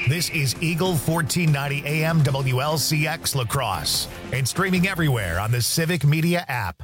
This is Eagle 1490 AM WLCX La Crosse and streaming everywhere on the Civic Media app.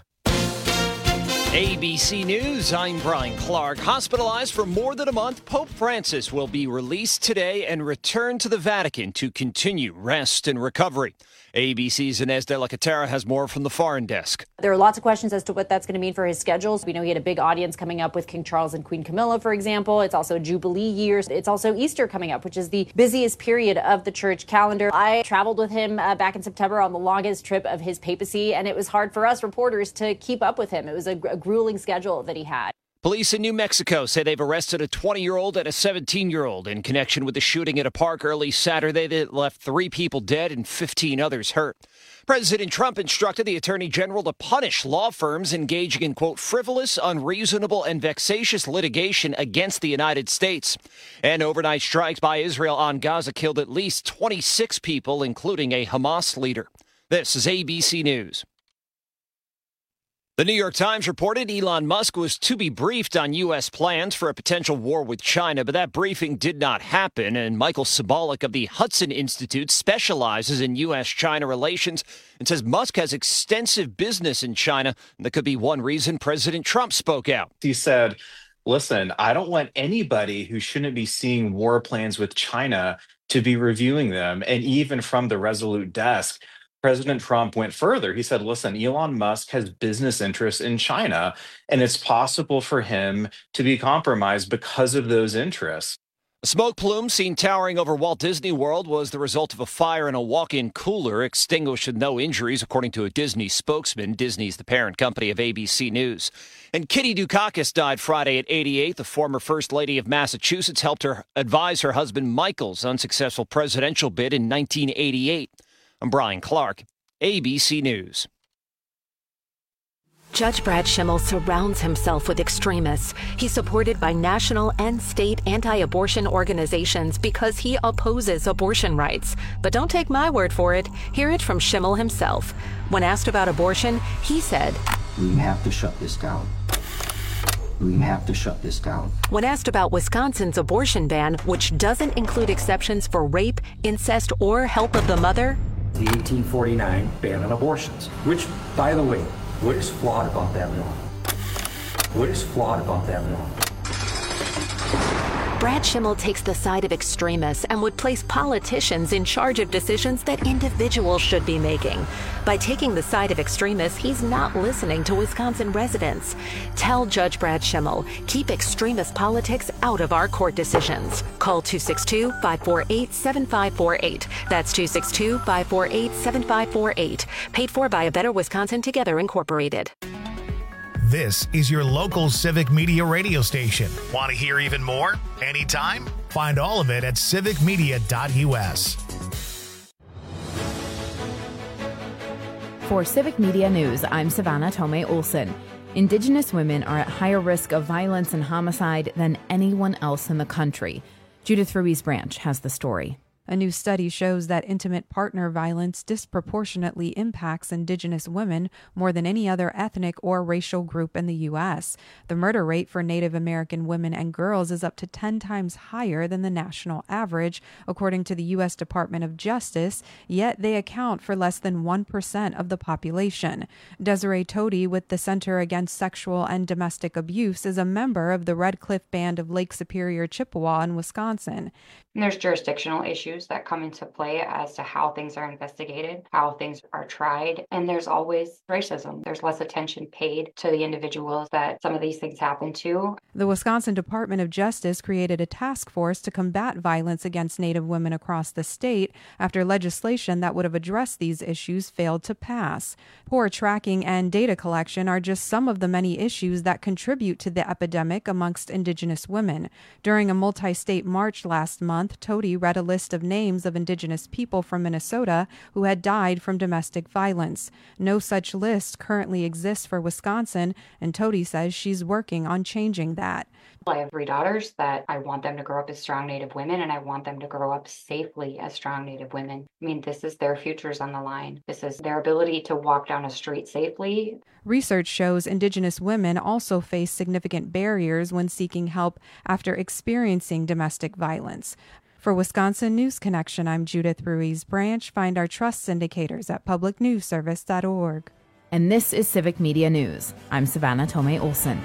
ABC News, I'm Brian Clark. Hospitalized for more than a month, Pope Francis will be released today and return to the Vatican to continue rest and recovery. ABC's Inez de la Catera has more from the foreign desk. There are lots of questions as to what that's going to mean for his schedules. We know he had a big audience coming up with King Charles and Queen Camilla, for example. It's also Jubilee years. It's also Easter coming up, which is the busiest period of the church calendar. I traveled with him back in September on the longest trip of his papacy, and it was hard for us reporters to keep up with him. It was a grueling schedule that he had. Police in New Mexico say they've arrested a 20-year-old and a 17-year-old in connection with the shooting at a park early Saturday that left 3 people dead and 15 others hurt. President Trump instructed the Attorney General to punish law firms engaging in, quote, frivolous, unreasonable, and vexatious litigation against the United States. And overnight strikes by Israel on Gaza killed at least 26 people, including a Hamas leader. This is ABC News. The New York Times reported Elon Musk was to be briefed on U.S. plans for a potential war with China, but that briefing did not happen. And Michael Sobolik of the Hudson Institute specializes in U.S.-China relations and says Musk has extensive business in China. And that could be one reason President Trump spoke out. He said, listen, I don't want anybody who shouldn't be seeing war plans with China to be reviewing them. And even from the Resolute desk, President Trump went further. He said, listen, Elon Musk has business interests in China, and it's possible for him to be compromised because of those interests. A smoke plume seen towering over Walt Disney World was the result of a fire in a walk-in cooler, extinguished with no injuries, according to a Disney spokesman. Disney's the parent company of ABC News. And Kitty Dukakis died Friday at 88. The former First Lady of Massachusetts helped her advise her husband Michael's unsuccessful presidential bid in 1988. I'm Brian Clark, ABC News. Judge Brad Schimmel surrounds himself with extremists. He's supported by national and state anti-abortion organizations because he opposes abortion rights. But don't take my word for it. Hear it from Schimmel himself. When asked about abortion, he said, "We have to shut this down. We have to shut this down." When asked about Wisconsin's abortion ban, which doesn't include exceptions for rape, incest, or help of the mother, the 1849 ban on abortions, which, by the way, what is flawed about that law? What is flawed about that law? Brad Schimmel takes the side of extremists and would place politicians in charge of decisions that individuals should be making. By taking the side of extremists, he's not listening to Wisconsin residents. Tell Judge Brad Schimmel, keep extremist politics out of our court decisions. Call 262-548-7548. That's 262-548-7548. Paid for by A Better Wisconsin Together, Incorporated. This is your local Civic Media radio station. Want to hear even more? Anytime? Find all of it at civicmedia.us. For Civic Media News, I'm Savannah Tomei Olson. Indigenous women are at higher risk of violence and homicide than anyone else in the country. Judith Ruiz Branch has the story. A new study shows that intimate partner violence disproportionately impacts Indigenous women more than any other ethnic or racial group in the U.S. The murder rate for Native American women and girls is up to 10 times higher than the national average, according to the U.S. Department of Justice, yet they account for less than 1% of the population. Desiree Toti with the Center Against Sexual and Domestic Abuse is a member of the Red Cliff Band of Lake Superior, Chippewa in Wisconsin. And there's jurisdictional issues that come into play as to how things are investigated, how things are tried, and there's always racism. There's less attention paid to the individuals that some of these things happen to. The Wisconsin Department of Justice created a task force to combat violence against Native women across the state after legislation that would have addressed these issues failed to pass. Poor tracking and data collection are just some of the many issues that contribute to the epidemic amongst Indigenous women. During a multi-state march last month, Toti read a list of names of Indigenous people from Minnesota who had died from domestic violence. No such list currently exists for Wisconsin, and Toti says she's working on changing that. I have 3 daughters that I want them to grow up as strong Native women, and I want them to grow up safely as strong Native women. I mean, this is their futures on the line. This is their ability to walk down a street safely. Research shows Indigenous women also face significant barriers when seeking help after experiencing domestic violence. For Wisconsin News Connection, I'm Judith Ruiz Branch. Find our trust indicators at publicnewsservice.org. And this is Civic Media News. I'm Savannah Tomei Olson.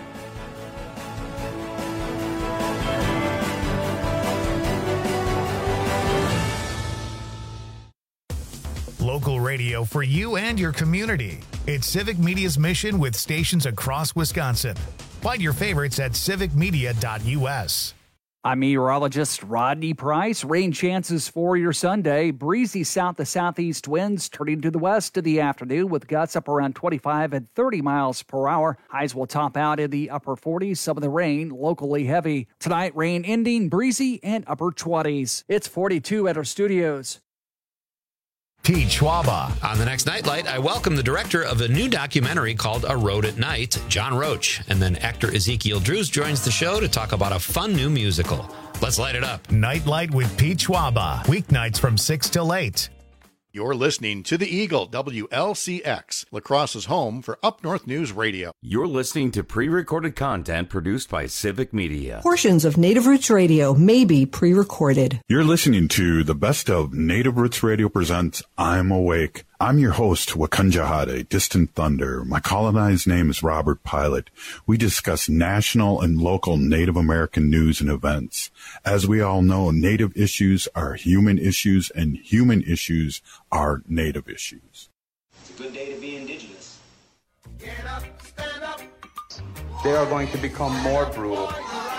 Local radio for you and your community. It's Civic Media's mission with stations across Wisconsin. Find your favorites at civicmedia.us. I'm meteorologist Rodney Price. Rain chances for your Sunday. Breezy south to southeast winds turning to the west in the afternoon with gusts up around 25 and 30 miles per hour. Highs will top out in the upper 40s. Some of the rain locally heavy. Tonight, rain ending, breezy, and upper 20s. It's 42 at our studios. Pete Schwaba. On the next Nightlight, I welcome the director of a new documentary called A Road at Night, John Roach. And then actor Ezekiel Drews joins the show to talk about a fun new musical. Let's light it up. Nightlight with Pete Schwaba. Weeknights from 6 till 8. You're listening to the Eagle, WLCX, La Crosse's home for Up North News Radio. You're listening to pre-recorded content produced by Civic Media. Portions of Native Roots Radio may be pre-recorded. You're listening to the best of Native Roots Radio presents I'm Awake. I'm your host, Wakunjahade, Distant Thunder. My colonized name is Robert Pilot. We discuss national and local Native American news and events. As we all know, Native issues are human issues, and human issues are Native issues. It's a good day to be Indigenous. Get up, stand up. They are going to become more brutal.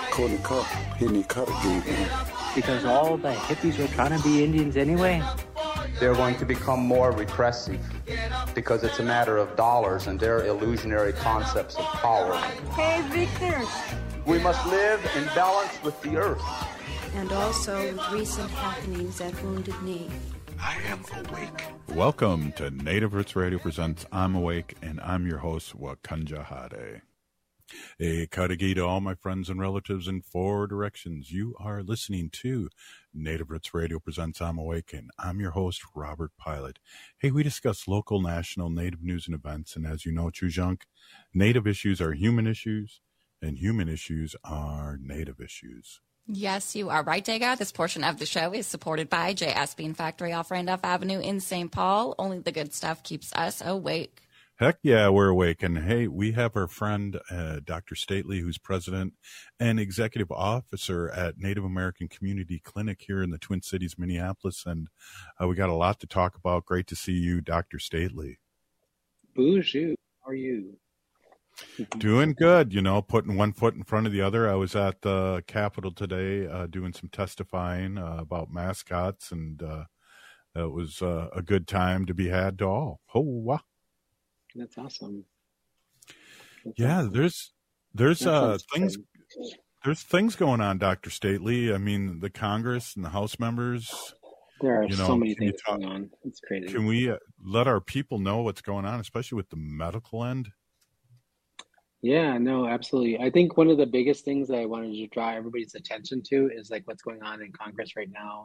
Because all the hippies were trying to be Indians anyway. They're going to become more repressive because it's a matter of dollars and their illusionary concepts of power. Hey, Victor. We must live in balance with the earth. And also with recent happenings at Wounded Knee. I am awake. Welcome to Native Roots Radio presents I'm Awake, and I'm your host, Wakunjahade. A Kadagi to all my friends and relatives in 4 directions. You are listening to Native Roots Radio presents I'm Awake, and I'm your host, Robert Pilot. Hey, we discuss local, national, Native news and events, and as you know, Chujunk, Native issues are human issues, and human issues are Native issues. Yes, you are right, Daga. This portion of the show is supported by J.S. Bean Factory off Randolph Avenue in St. Paul. Only the good stuff keeps us awake. Heck yeah, we're awake. And hey, we have our friend, Dr. Stately, who's president and executive officer at Native American Community Clinic here in the Twin Cities, Minneapolis. And we got a lot to talk about. Great to see you, Dr. Stately. Bonjour. How are you? Doing good, putting one foot in front of the other. I was at the Capitol today doing some testifying about mascots, and it was a good time to be had to all. Ho-wah. That's awesome. Yeah, there's things going on, Dr. Stately. I mean, the Congress and the House members. There are so many things going on. It's crazy. Can we let our people know what's going on, especially with the medical end? Yeah, no, absolutely. I think one of the biggest things that I wanted to draw everybody's attention to is like what's going on in Congress right now.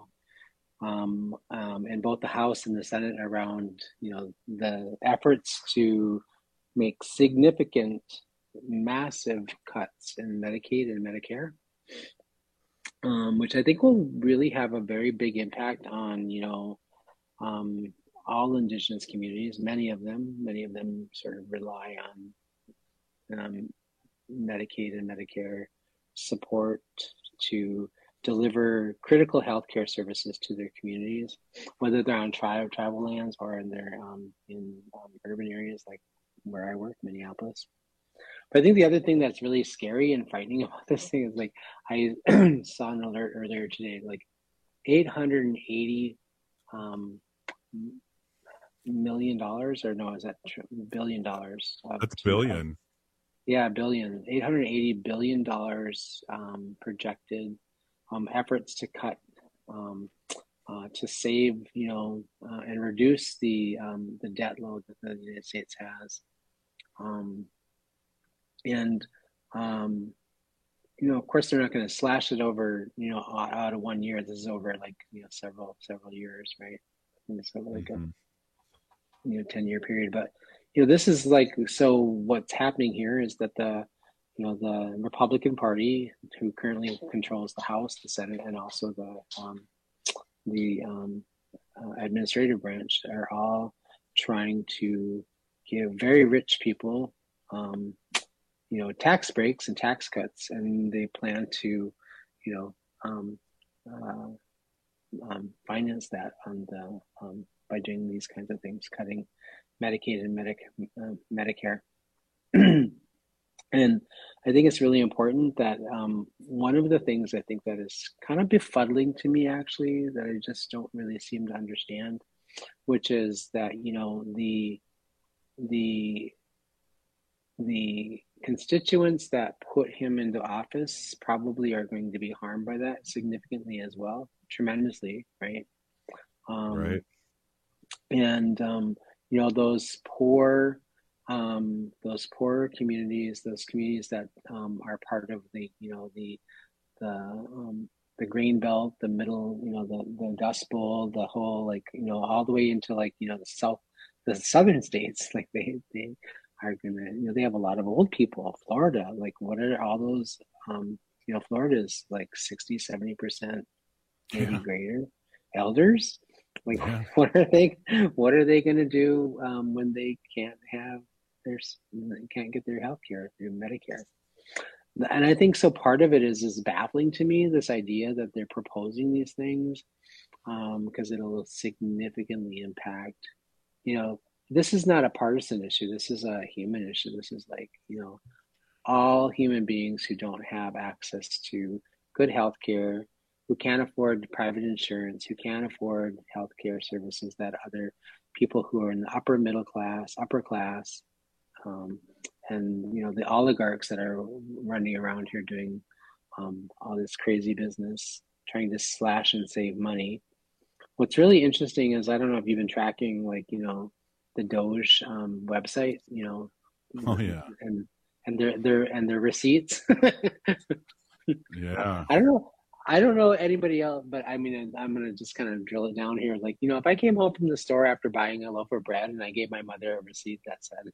In both the House and the Senate around, the efforts to make significant, massive cuts in Medicaid and Medicare, which I think will really have a very big impact on, all Indigenous communities. Many of them sort of rely on Medicaid and Medicare support to deliver critical healthcare services to their communities, whether they're on tribal lands or in their in urban areas like where I work, Minneapolis. But I think the other thing that's really scary and frightening about this thing is like I saw an alert earlier today, like $880 million, or no, is that $1 billion? That's billion. Yeah, billion. $880 billion projected efforts to cut, to save, and reduce the debt load that the United States has. Of course, they're not going to slash it over, out of 1 year. This is over like, several years, right? It's like a 10-year period. But, this is like, so what's happening here is that the Republican Party, who currently controls the House, the Senate, and also the the administrative branch are all trying to give very rich people, tax breaks and tax cuts, and they plan to, finance that by doing these kinds of things, cutting Medicaid and Medicare. And I think it's really important that one of the things I think that is kind of befuddling to me, actually, that I just don't really seem to understand, which is that, the constituents that put him into office probably are going to be harmed by that significantly as well, tremendously, right? Right. And those poor communities, those communities that are part of the grain belt, the middle, the Dust Bowl, the whole, all the way into the southern states, they are gonna, they have a lot of old people. Florida, what are all those? Florida is 60-70% maybe greater elders. What are they going to do when they can't get their health care through Medicare? And I think so part of it is baffling to me, this idea that they're proposing these things, because it'll significantly impact, this is not a partisan issue. This is a human issue. This is all human beings who don't have access to good health care, who can't afford private insurance, who can't afford health care services that other people who are in the upper class, and the oligarchs that are running around here doing all this crazy business, trying to slash and save money. What's really interesting is, I don't know if you've been tracking the Doge website, Oh yeah, and their receipts. Yeah, I don't know anybody else, but I mean, I'm going to just kind of drill it down here. If I came home from the store after buying a loaf of bread and I gave my mother a receipt that said,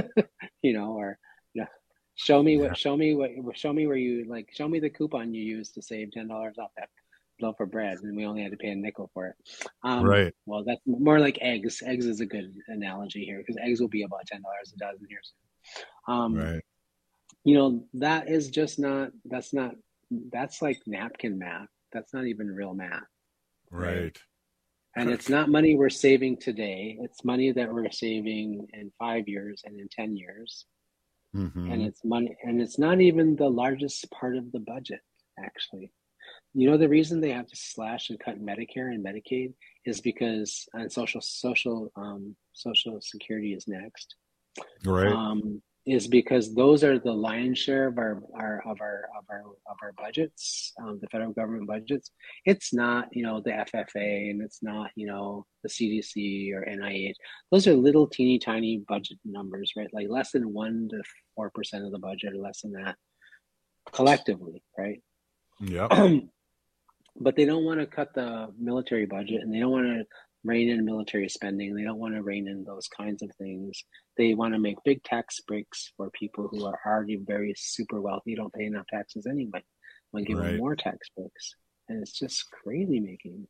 show me the coupon you used to save $10 off that loaf of bread, and we only had to pay a nickel for it. Right. Well, that's more like eggs. Eggs is a good analogy here, because eggs will be about $10 a dozen here soon. Right. That is just that's like napkin math. That's not even real math. Right. And it's not money we're saving today. It's money that we're saving in 5 years and in 10 years. Mm-hmm. And it's money, and it's not even the largest part of the budget, actually. The reason they have to slash and cut Medicare and Medicaid is because, and Social Security is next. Right. Is because those are the lion's share of our budgets, the federal government budgets. It's not, the FFA, and it's not, the CDC or NIH. Those are little teeny tiny budget numbers, right? Less than 1 to 4% of the budget, or less than that collectively, right? Yeah. But they don't want to cut the military budget, and they don't want to rein in military spending. They don't want to rein in those kinds of things. They want to make big tax breaks for people who are already very super wealthy, don't pay enough taxes anyway. Want to give them more tax breaks, and it's just crazy making.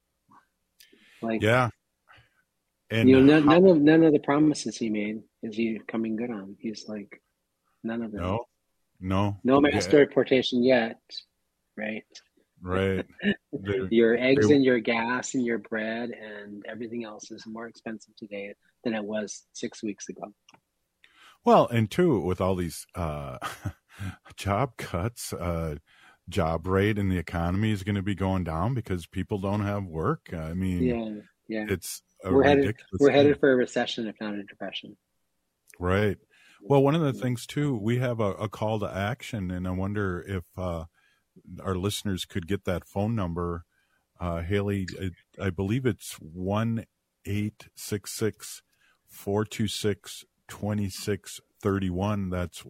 Yeah, and none of the promises he made is he coming good on. He's none of them. No mass deportation yet, right? Right. Your eggs and your gas and your bread and everything else is more expensive today than it was 6 weeks ago. Well, and two, with all these job cuts, job rate in the economy is going to be going down because people don't have work. I mean, yeah. It's we're headed for a recession, if not a depression. Right. Well, one of the things too, we have a call to action, and I wonder if our listeners could get that phone number. Haley, I believe it's 1-866-426-2631. That's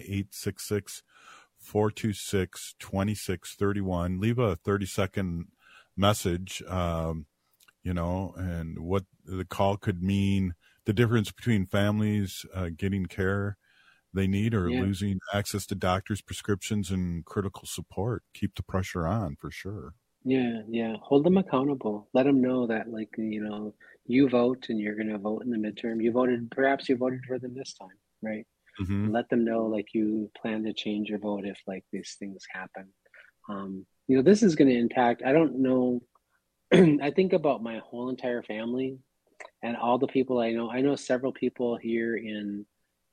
1-866-426-2631. Leave a 30-second message, and what the call could mean, the difference between families getting care they need or losing access to doctors' prescriptions and critical support. Keep the pressure on, for sure. Yeah. Hold them accountable. Let them know that, like, you vote and you're going to vote in the midterm. Perhaps you voted for them this time, right? Mm-hmm. Let them know, like, you plan to change your vote if, like, these things happen. This is going to impact, I don't know, I think about my whole entire family and all the people I know. I know several people here in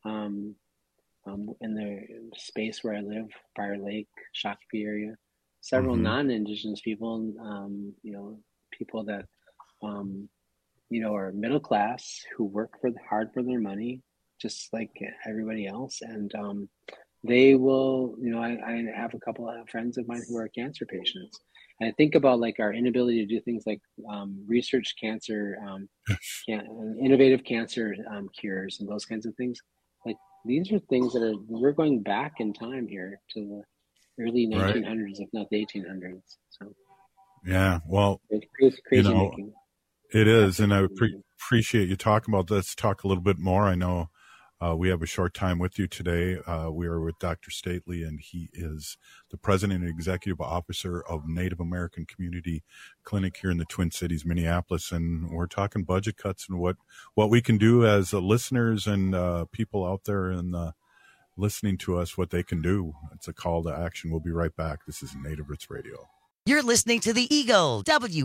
the space where I live, Briar Lake, Shakopee area. Several non-Indigenous people, people that, are middle class who work hard for their money, just like everybody else. And they will, I have a couple of friends of mine who are cancer patients. And I think about, like, our inability to do things like research cancer, innovative cancer cures and those kinds of things. Like, these are things that we're going back in time here to the early 1900s, if not the 1800s. So, yeah, well, it's crazy making. It is, and I appreciate you talking about this. Talk a little bit more. I know we have a short time with you today. We are with Dr. Stately, and he is the president and executive officer of Native American Community Clinic here in the Twin Cities, Minneapolis. And we're talking budget cuts and what we can do as listeners and people out there and listening to us, what they can do. It's a call to action. We'll be right back. This is Native Roots Radio. You're listening to the Eagle,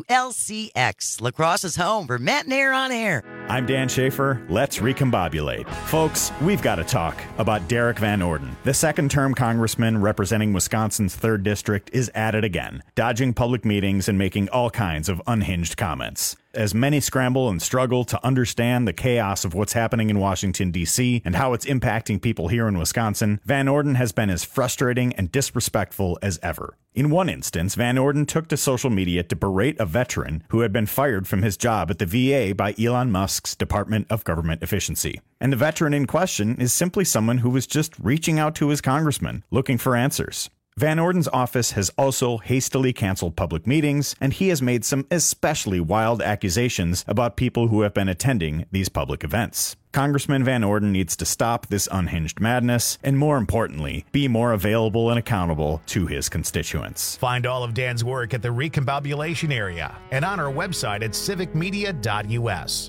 WLCX, La Crosse's home for Matt Nair on Air. I'm Dan Schaefer. Let's recombobulate. Folks, we've got to talk about Derek Van Orden. The second-term congressman representing Wisconsin's 3rd District is at it again, dodging public meetings and making all kinds of unhinged comments. As many scramble and struggle to understand the chaos of what's happening in Washington, D.C., and how it's impacting people here in Wisconsin, Van Orden has been as frustrating and disrespectful as ever. In one instance, Van Orden took to social media to berate a veteran who had been fired from his job at the VA by Elon Musk's Department of Government Efficiency. And the veteran in question is simply someone who was just reaching out to his congressman, looking for answers. Van Orden's office has also hastily canceled public meetings, and he has made some especially wild accusations about people who have been attending these public events. Congressman Van Orden needs to stop this unhinged madness, and more importantly, be more available and accountable to his constituents. Find all of Dan's work at the Recombobulation area and on our website at civicmedia.us.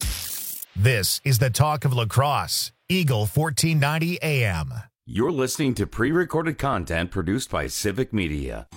This is the Talk of La Crosse, Eagle 1490 AM. You're listening to pre-recorded content produced by Civic Media.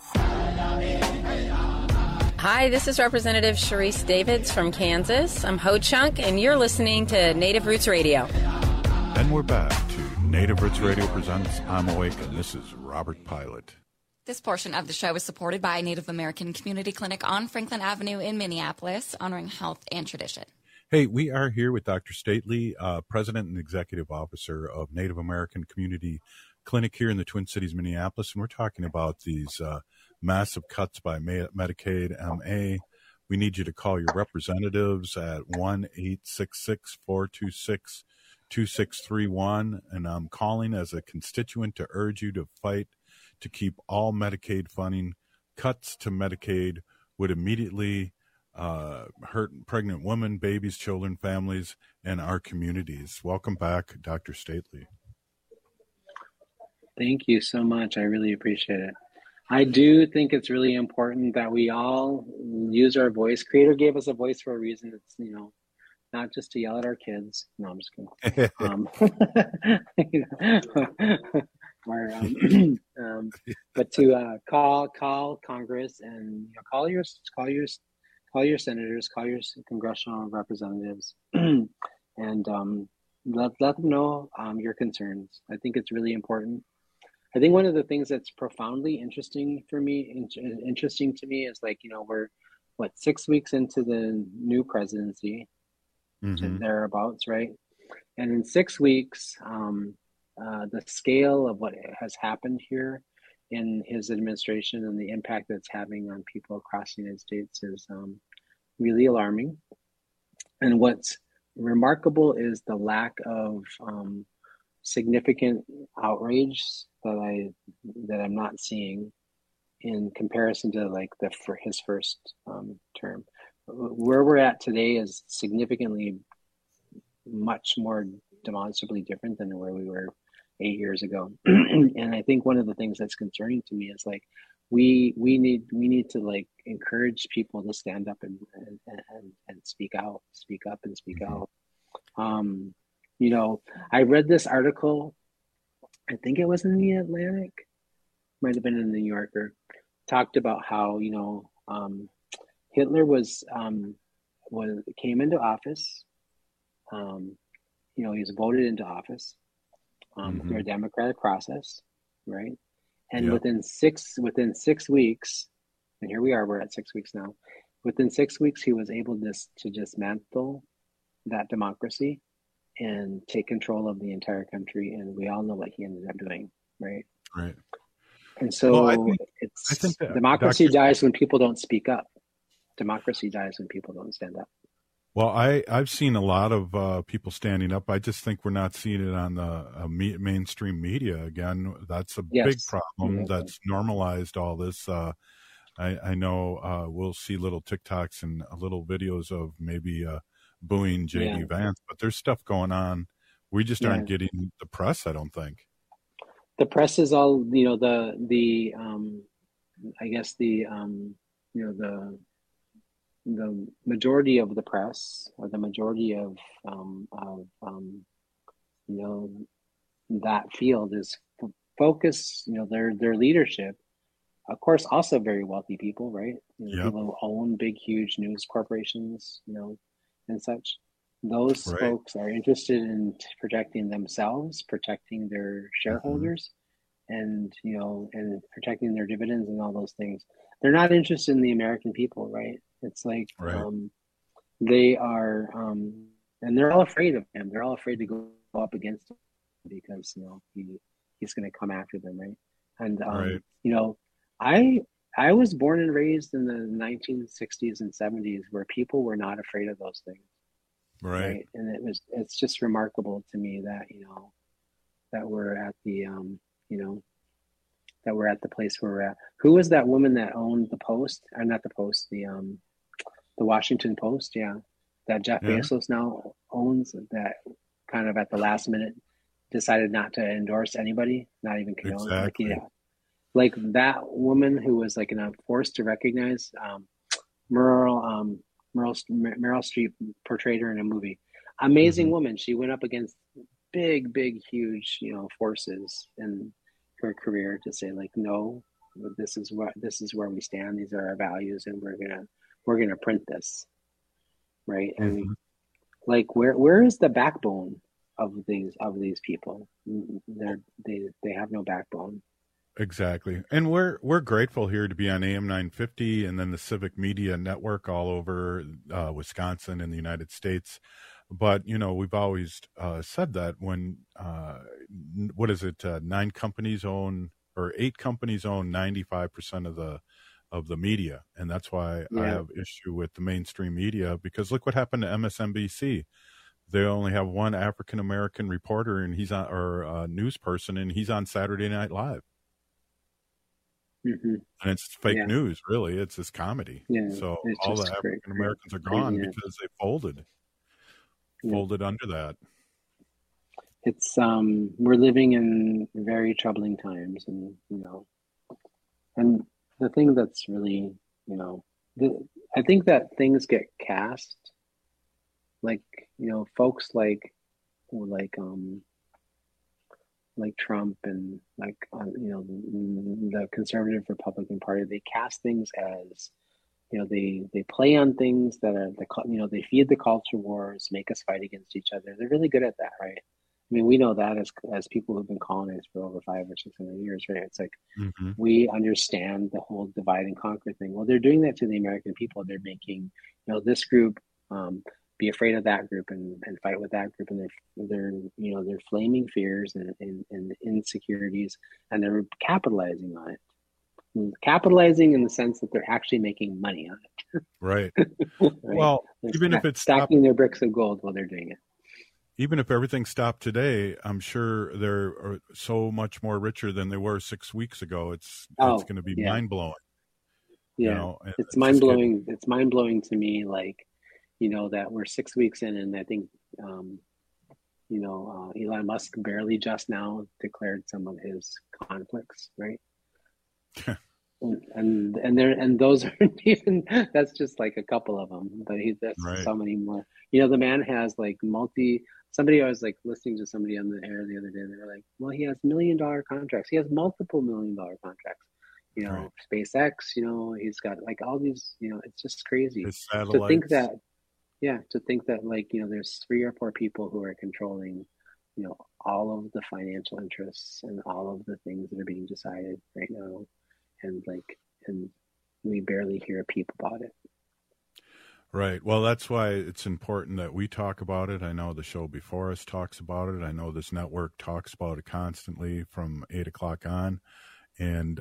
Hi, this is Representative Sharice Davids from Kansas. I'm Ho Chunk, and you're listening to Native Roots Radio. And we're back to Native Roots Radio presents I'm Awake, and this is Robert Pilot. This portion of the show is supported by Native American Community Clinic on Franklin Avenue in Minneapolis, honoring health and tradition. Hey, we are here with Dr. Stately, President and Executive Officer of Native American Community Clinic here in the Twin Cities, Minneapolis, and we're talking about these massive cuts by Medicaid, MA. We need you to call your representatives at 1-866-426-2631, and I'm calling as a constituent to urge you to fight to keep all Medicaid funding. Cuts to Medicaid would immediately hurt pregnant women, babies, children, families, and our communities. Welcome back, Dr. Stately. Thank you so much. I really appreciate it. I do think it's really important that we all use our voice. Creator gave us a voice for a reason. It's, not just to yell at our kids. No, I'm just kidding. But to call Congress and call your senators, call your congressional representatives, and let them know your concerns. I think it's really important. I think one of the things that's profoundly interesting to me is we're 6 weeks into the new presidency, thereabouts, right? And in 6 weeks, the scale of what has happened here in his administration and the impact that's having on people across the United States is really alarming. And what's remarkable is the lack of significant outrage that I'm not seeing in comparison to his first term. Where we're at today is significantly much more demonstrably different than where we were 8 years ago. And I think one of the things that's concerning to me is we need to like encourage people to stand up and speak up and speak out. You know, I read this article, I think it was in the Atlantic, might have been in the New Yorker, talked about how, you know, Hitler came into office. You know, he was voted into office through a democratic process, right? And within 6 weeks, and here we are, we're at 6 weeks now. Within 6 weeks, he was able to dismantle that democracy and take control of the entire country. And we all know what he ended up doing, right? Right. And so I think democracy dies when people don't speak up. Democracy dies when people don't stand up. Well, I've seen a lot of people standing up. I just think we're not seeing it on the mainstream media again. That's a big problem. That's normalized all this. I know we'll see little TikToks and little videos of maybe booing J.D. Vance, but there's stuff going on. We just aren't getting the press, I don't think. The press is all, you know, I guess the majority of the press, or the majority of you know, that field is focused, you know, their leadership, of course, also very wealthy people, right? You know, people who own big, huge news corporations, you know, and such. Those folks are interested in protecting themselves, protecting their shareholders, and, you know, and protecting their dividends and all those things. They're not interested in the American people, right? It's like they are, and they're all afraid of him. They're all afraid to go up against him because, you know, he's going to come after them, right? And you know, I was born and raised in the 1960s and 70s where people were not afraid of those things, right? And it's just remarkable to me that, you know, that we're at the you know, that we're at the place where we're at. Who was that woman that owned the Post? Or not the Post, the Washington Post, that Jeff Bezos now owns, that kind of at the last minute decided not to endorse anybody, not even Canola. Exactly. Like that woman who was like forced to recognize Meryl Streep portrayed her in a movie. Amazing woman. She went up against big, huge, you know, forces in her career to say like, no, this is where we stand. These are our values, and we're gonna print this, right? And like, where is the backbone of these people? They have no backbone. Exactly. And we're grateful here to be on AM 950 and then the Civic Media Network all over Wisconsin and the United States. But, you know, we've always said that when, 8 companies own 95% of the media. And that's why I have issue with the mainstream media, because look what happened to MSNBC. They only have one African-American reporter, and he's on, or a news person, and he's on Saturday Night Live. And it's fake news, really. It's this comedy. So all the African Americans are gone because they folded under that. It's we're living in very troubling times, and you know, and the thing that's really, you know, I think that things get cast, like, you know, folks like Trump and like, you know, the conservative Republican Party, they cast things as, you know, they play on things that are you know, they feed the culture wars, make us fight against each other. They're really good at that, right? I mean, we know that as people who've been colonized for over 500 or 600 years, right? It's like we understand the whole divide and conquer thing. Well, they're doing that to the American people. They're making, you know, this group be afraid of that group and fight with that group, and they're you know, they're flaming fears and insecurities, and they're capitalizing on it. Capitalizing in the sense that they're actually making money on it. Right. Well, even if it's stacking their bricks of gold while they're doing it. Even if everything stopped today, I'm sure they're so much more richer than they were 6 weeks ago. It's going to be mind blowing. Yeah, you know, it's mind blowing. It's mind blowing to me, like, you know, that we're 6 weeks in, and I think, you know, Elon Musk barely just now declared some of his conflicts, right? And those aren't even, that's just like a couple of them, but that's right. So many more. The man has like somebody, I was like listening to somebody on the air the other day, they were like, well, he has $1 million contracts. He has multiple $1 million contracts. Right. SpaceX, he's got like all these, it's just crazy to think that like, there's 3 or 4 people who are controlling, all of the financial interests and all of the things that are being decided right now. And we barely hear a peep about it. Right. Well, that's why it's important that we talk about it. I know the show before us talks about it. I know this network talks about it constantly from 8 o'clock on. And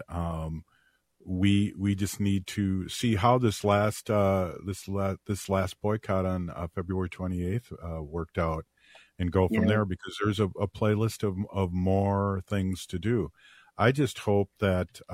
we just need to see how this last boycott on February 28th worked out, and go from there, because there's a playlist of more things to do. I just hope that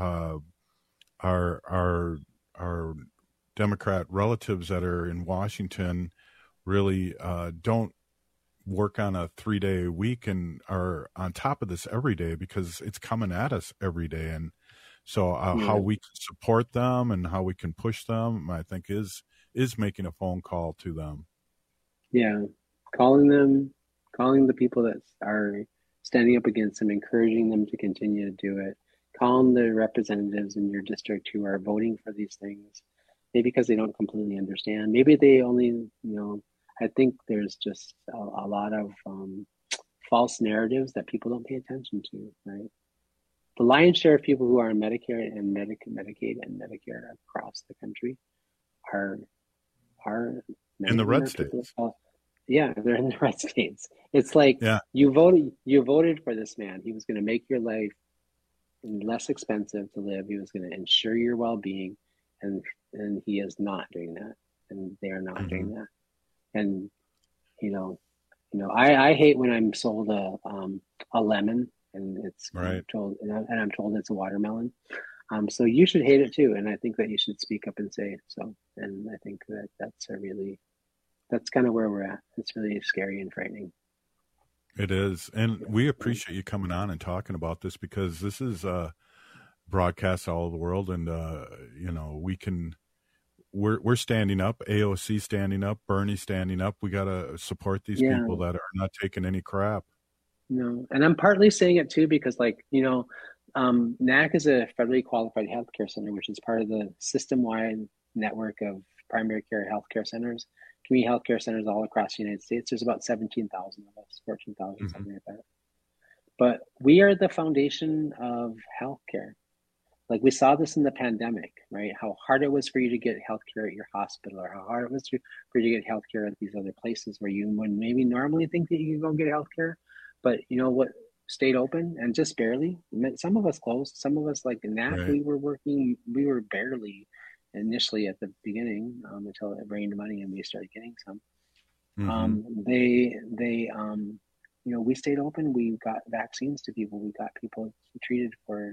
our Democrat relatives that are in Washington really don't work on a 3-day week and are on top of this every day, because it's coming at us every day. And so how we can support them and how we can push them, I think is making a phone call to them. Yeah. Calling the people that are standing up against them, encouraging them to continue to do it. Calling the representatives in your district who are voting for these things, maybe because they don't completely understand. Maybe they only, I think there's just a lot of false narratives that people don't pay attention to, right? The lion's share of people who are on Medicare and Medicaid and Medicare across the country are in the red states. Yeah, they're in the red states. It's like you voted for this man. He was going to make your life less expensive to live. He was going to ensure your well-being, and he is not doing that, and they are not doing that. And I hate when I'm sold a lemon and it's told, and I'm told it's a watermelon. So you should hate it too, and I think that you should speak up and say it. So, and I think that's kind of where we're at. It's really scary and frightening. It is. And we appreciate you coming on and talking about this, because this is broadcast all over the world. And, we're standing up, AOC standing up, Bernie standing up. We got to support these people that are not taking any crap. No. And I'm partly saying it too, because NAC is a federally qualified healthcare center, which is part of the system-wide network of primary care healthcare centers. Community healthcare centers all across the United States. There's about 17,000 of us, 14,000, something like that. But we are the foundation of healthcare. Like, we saw this in the pandemic, right? How hard it was for you to get healthcare at your hospital, or how hard it was for you to get healthcare at these other places where you would maybe normally think that you could go get healthcare. But you know what? Stayed open, and just barely. Some of us closed. Some of us, like NAC, we were barely initially at the beginning, until it rained money and we started getting some. We stayed open. We got vaccines to people. We got people treated for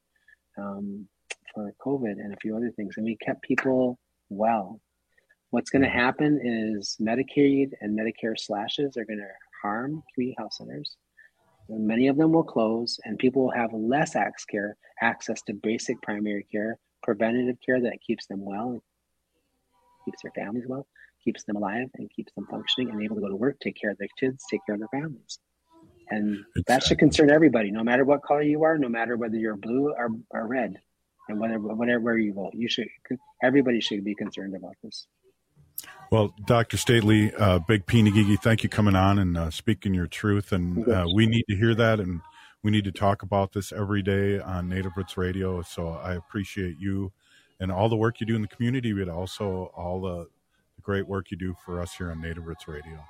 COVID and a few other things, and we kept people well. What's going to happen is Medicaid and Medicare slashes are going to harm community health centers. And many of them will close, and people will have less access to basic primary care, preventative care that keeps them well, keeps their families well, keeps them alive, and keeps them functioning and able to go to work, take care of their kids, take care of their families. And that should concern everybody, no matter what color you are, no matter whether you're blue or red, and where you vote. Everybody should be concerned about this. Well, Dr. Stately, Big P. Nagigi, thank you coming on and speaking your truth. And we need to hear that, and we need to talk about this every day on Native Roots Radio. So I appreciate you and all the work you do in the community, but also all the great work you do for us here on Native Roots Radio.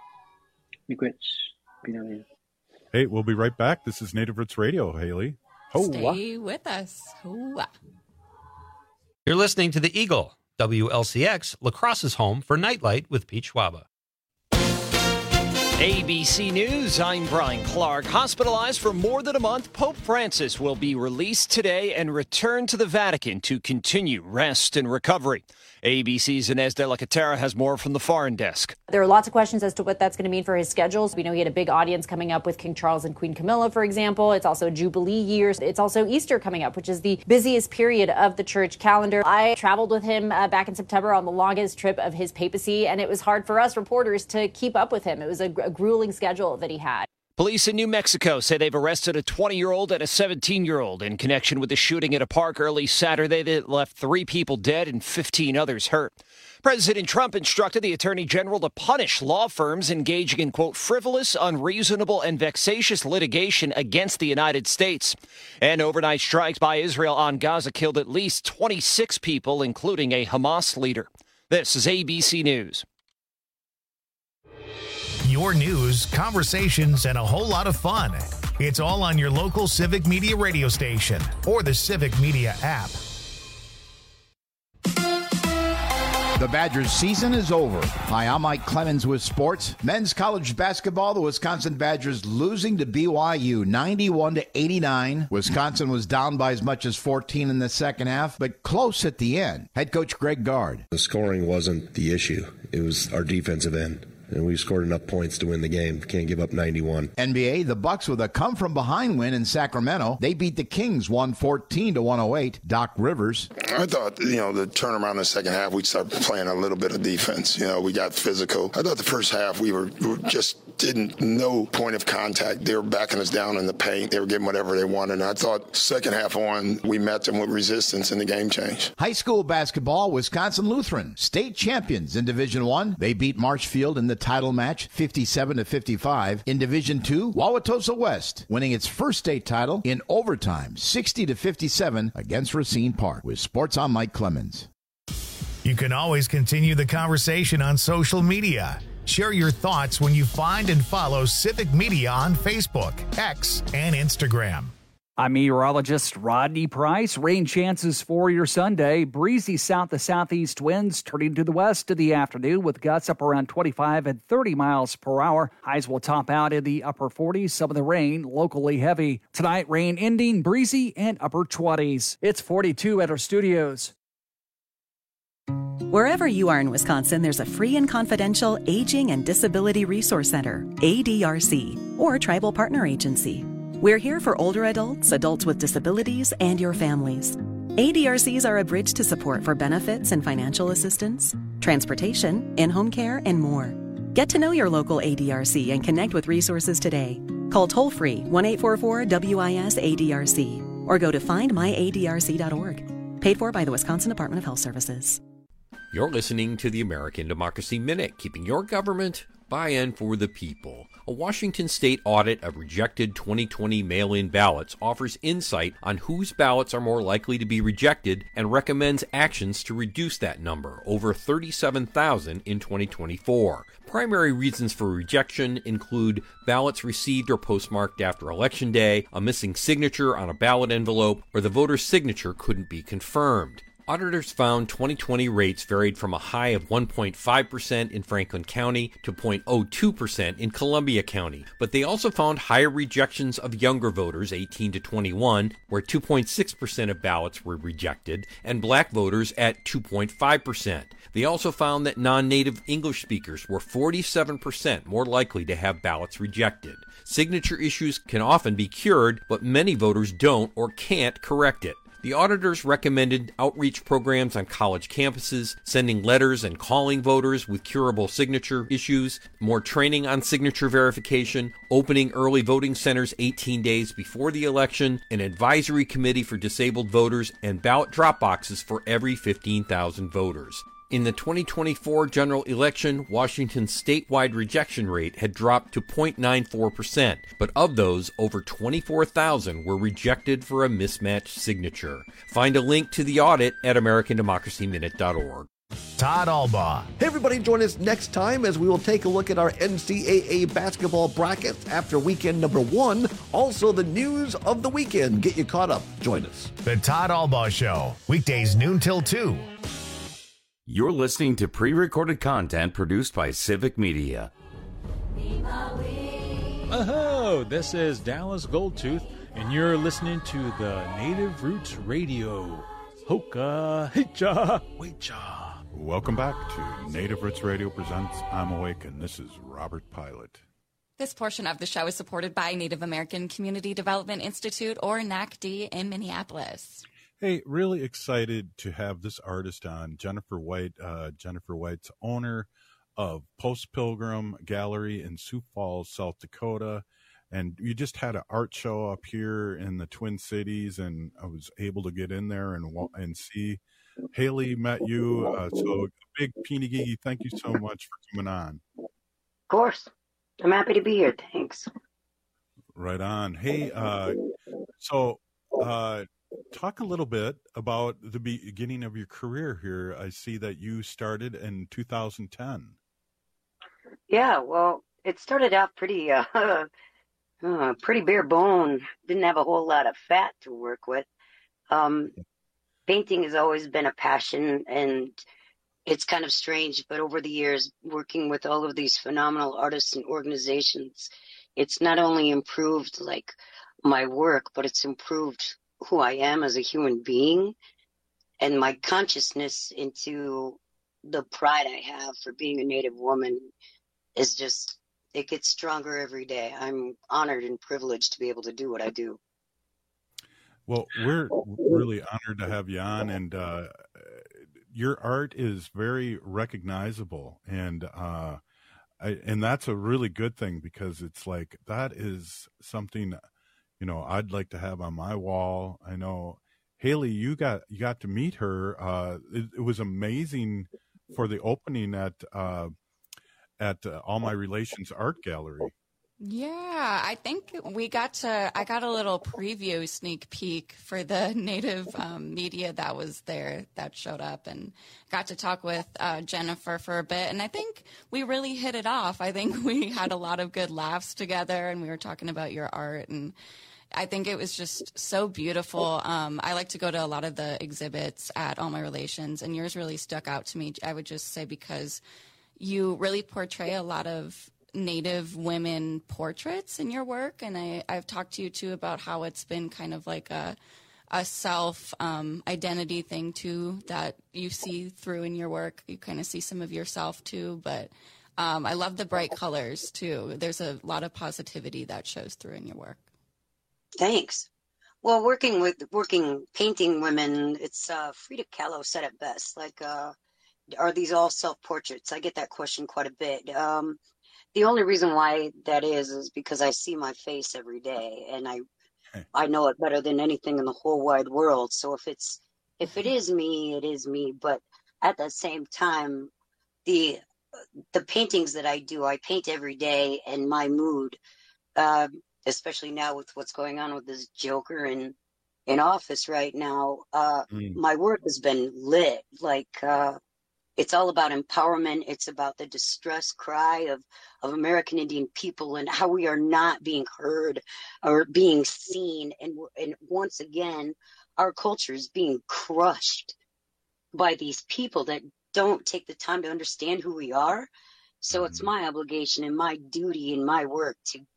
Hey, we'll be right back. This is Native Roots Radio, Haley. Stay with us. You're listening to The Eagle, WLCX, La Crosse's home for Nightlight with Pete Schwaba. ABC News, I'm Brian Clark. Hospitalized for more than a month, Pope Francis will be released today and return to the Vatican to continue rest and recovery. ABC's Inez de la Catera has more from the foreign desk. There are lots of questions as to what that's going to mean for his schedules. We know he had a big audience coming up with King Charles and Queen Camilla, for example. It's also Jubilee years. It's also Easter coming up, which is the busiest period of the church calendar. I traveled with him back in September on the longest trip of his papacy, and it was hard for us reporters to keep up with him. It was a grueling schedule that he had. Police in New Mexico say they've arrested a 20-year-old and a 17-year-old in connection with the shooting at a park early Saturday that left 3 people dead and 15 others hurt. President Trump instructed the Attorney General to punish law firms engaging in, quote, frivolous, unreasonable, and vexatious litigation against the United States. And overnight strikes by Israel on Gaza killed at least 26 people, including a Hamas leader. This is ABC News. Your news, conversations, and a whole lot of fun. It's all on your local Civic Media radio station or the Civic Media app. The Badgers season is over. Hi, I'm Mike Clemens with sports. Men's college basketball, the Wisconsin Badgers losing to BYU 91-89. Wisconsin was down by as much as 14 in the second half, but close at the end. Head coach Greg Gard. The scoring wasn't the issue. It was our defensive end. And we scored enough points to win the game. Can't give up 91. NBA, the Bucks with a come-from-behind win in Sacramento. They beat the Kings 114-108. Doc Rivers. I thought, the turnaround in the second half, we'd start playing a little bit of defense. We got physical. I thought the first half we were just no point of contact. They were backing us down in the paint. They were getting whatever they wanted. And I thought second half on, we met them with resistance and the game changed. High school basketball, Wisconsin Lutheran, state champions in Division I. They beat Marshfield in the title match 57-55. In Division II, Wauwatosa West winning its first state title in overtime 60-57 against Racine Park. With Sports, I'm Mike Clemens. You can always continue the conversation on social media. Share your thoughts when you find and follow Civic Media on Facebook, X, and Instagram. I'm meteorologist Rodney Price. Rain chances for your Sunday. Breezy south to southeast winds turning to the west in the afternoon with gusts up around 25 and 30 miles per hour. Highs will top out in the upper 40s. Some of the rain locally heavy. Tonight, rain ending, breezy, and upper 20s. It's 42 at our studios. Wherever you are in Wisconsin, there's a free and confidential Aging and Disability Resource Center, ADRC, or Tribal Partner Agency. We're here for older adults, adults with disabilities, and your families. ADRCs are a bridge to support for benefits and financial assistance, transportation, in-home care, and more. Get to know your local ADRC and connect with resources today. Call toll-free 1-844-WIS-ADRC or go to findmyadrc.org. Paid for by the Wisconsin Department of Health Services. You're listening to the American Democracy Minute, keeping your government by and for the people. A Washington state audit of rejected 2020 mail-in ballots offers insight on whose ballots are more likely to be rejected and recommends actions to reduce that number, over 37,000 in 2024. Primary reasons for rejection include ballots received or postmarked after Election Day, a missing signature on a ballot envelope, or the voter's signature couldn't be confirmed. Auditors found 2020 rates varied from a high of 1.5% in Franklin County to 0.02% in Columbia County, but they also found higher rejections of younger voters 18 to 21, where 2.6% of ballots were rejected, and black voters at 2.5%. They also found that non-native English speakers were 47% more likely to have ballots rejected. Signature issues can often be cured, but many voters don't or can't correct it. The auditors recommended outreach programs on college campuses, sending letters and calling voters with curable signature issues, more training on signature verification, opening early voting centers 18 days before the election, an advisory committee for disabled voters, and ballot drop boxes for every 15,000 voters. In the 2024 general election, Washington's statewide rejection rate had dropped to 0.94%, but of those, over 24,000 were rejected for a mismatched signature. Find a link to the audit at AmericanDemocracyMinute.org. Todd Albaugh. Hey everybody, join us next time as we will take a look at our NCAA basketball brackets after weekend number 1. Also the news of the weekend. Get you caught up. Join us. The Todd Albaugh Show, weekdays noon till 2. You're listening to pre-recorded content produced by Civic Media. Oh, this is Dallas Goldtooth, and you're listening to the Native Roots Radio. Hoka, hicha, wecha. Welcome back to Native Roots Radio presents I'm Awake, and this is Robert Pilot. This portion of the show is supported by Native American Community Development Institute, or NACD, in Minneapolis. Hey, really excited to have this artist on, Jennifer White. Jennifer White's owner of Post Pilgrim Gallery in Sioux Falls, South Dakota. And you just had an art show up here in the Twin Cities, and I was able to get in there and see. Haley met you. So big Peenigigi, thank you so much for coming on. Of course. I'm happy to be here. Thanks. Right on. Hey, talk a little bit about the beginning of your career here. I see that you started in 2010. Yeah, well, it started out pretty bare bone. Didn't have a whole lot of fat to work with. Painting has always been a passion, and it's kind of strange, but over the years, working with all of these phenomenal artists and organizations, it's not only improved like my work, but it's improved who I am as a human being and my consciousness into the pride I have for being a Native woman is just, it gets stronger every day. I'm honored and privileged to be able to do what I do. Well, we're really honored to have you on, and your art is very recognizable, and that's a really good thing, because it's like that is something, you know, I'd like to have on my wall. I know, Haley, you got to meet her. It was amazing for the opening at All My Relations Art Gallery. Yeah, I think I got a little preview sneak peek for the Native media that was there, that showed up, and got to talk with Jennifer for a bit. And I think we really hit it off. I think we had a lot of good laughs together, and we were talking about your art, and I think it was just so beautiful. I like to go to a lot of the exhibits at All My Relations, and yours really stuck out to me, I would just say, because you really portray a lot of Native women portraits in your work, and I've talked to you too about how it's been kind of like a self identity thing too that you see through in your work. You kind of see some of yourself too, but I love the bright colors too. There's a lot of positivity that shows through in your work. Thanks. Well, painting women, it's Frida Kahlo said it best. Like, are these all self-portraits? I get that question quite a bit. The only reason why that is because I see my face every day, and I know it better than anything in the whole wide world. So if it is me, it is me. But at the same time, the paintings that I do, I paint every day, and my mood, especially now with what's going on with this Joker in office right now, my work has been lit. Like, it's all about empowerment. It's about the distress cry of American Indian people and how we are not being heard or being seen. And once again, our culture is being crushed by these people that don't take the time to understand who we are. So it's my obligation and my duty and my work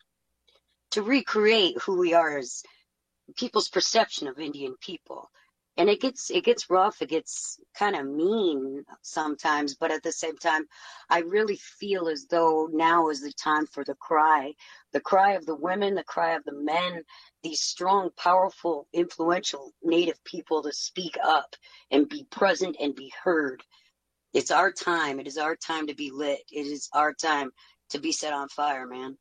to recreate who we are as people's perception of Indian people. And it gets rough, it gets kind of mean sometimes, but at the same time, I really feel as though now is the time for the cry of the women, the cry of the men, these strong, powerful, influential Native people to speak up and be present and be heard. It's our time. It is our time to be lit. It is our time to be set on fire, man.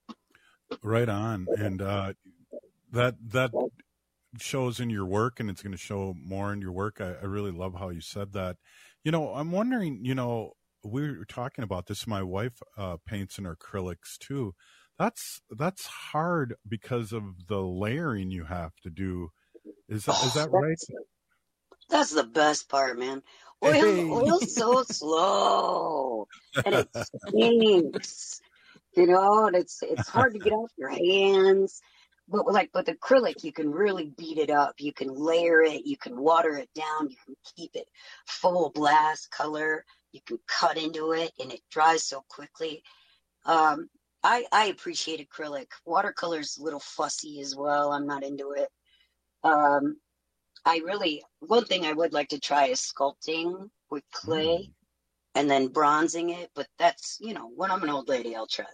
Right on. And that shows in your work, and it's going to show more in your work. I really love how you said that. You know, I'm wondering, you know, we were talking about this. My wife paints in acrylics too. That's hard because of the layering you have to do. Is that right? That's the best part, man. Oil's so slow, and it stinks, you know, and it's hard to get off your hands. But with acrylic, you can really beat it up. You can layer it. You can water it down. You can keep it full blast color. You can cut into it, and it dries so quickly. I appreciate acrylic. Watercolor's a little fussy as well. I'm not into it. One thing I would like to try is sculpting. with clay and then bronzing it. But that's, when I'm an old lady, I'll try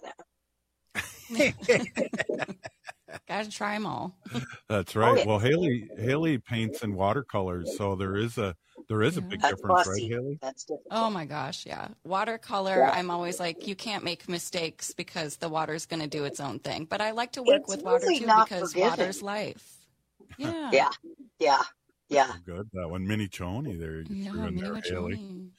that. Gotta try them all. That's right. Oh, yeah. Well, Haley paints in watercolors, so there is a big difference, right, Haley? That's different. Oh my gosh, yeah. Watercolor, I'm always like, you can't make mistakes because the water's going to do its own thing. But I like to work with water really too not because forgiving. water's life. Yeah. Yeah. Oh, good. That one, Mini Choni there. You threw in there, Haley.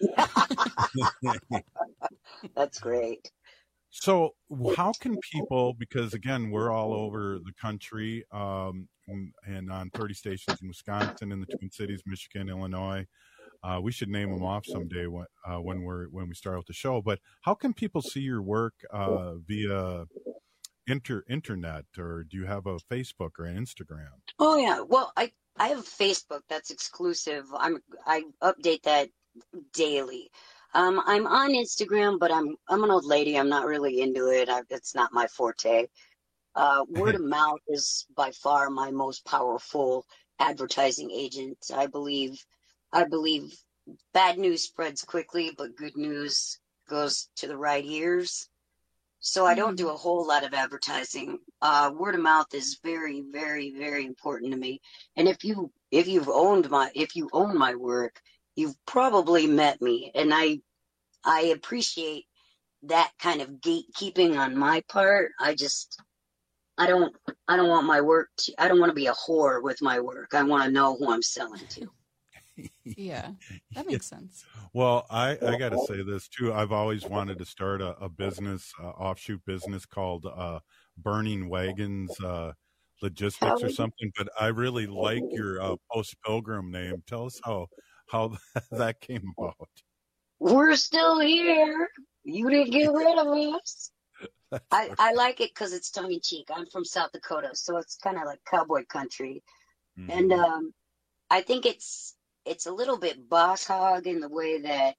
That's great. So how can people, because again, we're all over the country, and on 30 stations in Wisconsin, in the Twin Cities, Michigan, Illinois. We should name them off someday when we start out the show. But how can people see your work via internet, or do you have a Facebook or an Instagram? Oh yeah. Well, I have Facebook that's exclusive. I update that daily. I'm on Instagram, but I'm an old lady. I'm not really into it. It's not my forte. Word of mouth is by far my most powerful advertising agent. I believe bad news spreads quickly, but good news goes to the right ears. So I don't do a whole lot of advertising. Word of mouth is very, very, very important to me. And if you own my work, you've probably met me, and I appreciate that kind of gatekeeping on my part. I don't want my work I don't want to be a whore with my work. I want to know who I'm selling to. Yeah, that makes sense. Well, I got to say this too. I've always wanted to start a business, offshoot business called Burning Wagons Logistics or something. But I really like your Post Pilgrim name. Tell us how that came about. We're still here. You didn't get rid of us. I like it because it's tongue in cheek. I'm from South Dakota, so it's kind of like cowboy country, and I think it's a little bit boss hog in the way that,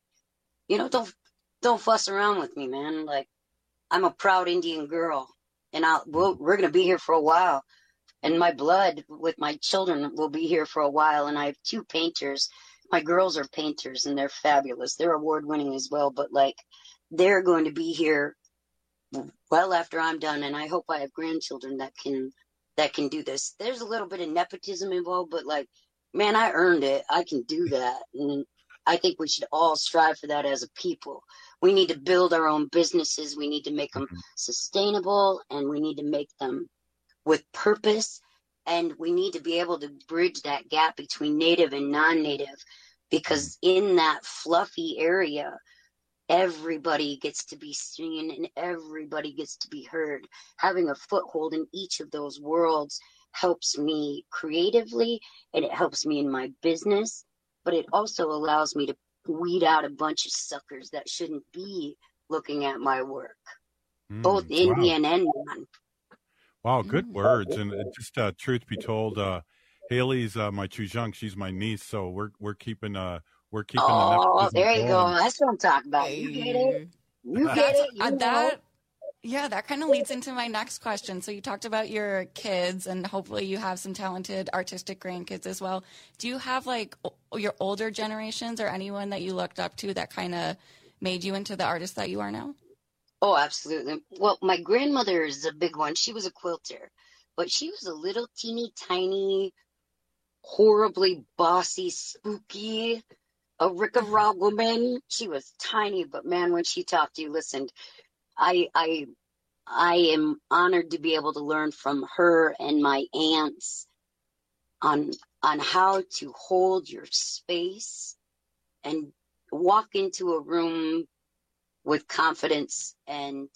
don't fuss around with me, man. Like, I'm a proud Indian girl, and we're gonna be here for a while, and my blood with my children will be here for a while. And I have 2 painters. My girls are painters, and they're fabulous. They're award-winning as well, but like, they're going to be here well after I'm done, and I hope I have grandchildren that can do this. There's a little bit of nepotism involved, but like, man, I earned it. I can do that, and I think we should all strive for that as a people. We need to build our own businesses. We need to make them sustainable, and we need to make them with purpose, and we need to be able to bridge that gap between native and non-native, because in that fluffy area, everybody gets to be seen and everybody gets to be heard. Having a foothold in each of those worlds helps me creatively, and it helps me in my business, but it also allows me to weed out a bunch of suckers that shouldn't be looking at my work, both Indian and non. Wow, good words. And just truth be told, Haley's my chujunk. She's my niece, so we're keeping the Oh, there you go. That's what I'm talking about. You get it. You get it. That kind of leads into my next question. So you talked about your kids, and hopefully you have some talented artistic grandkids as well. Do you have like your older generations or anyone that you looked up to that kind of made you into the artist that you are now? Oh, absolutely. Well, my grandmother is a big one. She was a quilter, but she was a little teeny tiny, horribly bossy, spooky, a Rick-a-Rock woman. She was tiny, but man, when she talked, you listened. I am honored to be able to learn from her and my aunts on how to hold your space and walk into a room with confidence and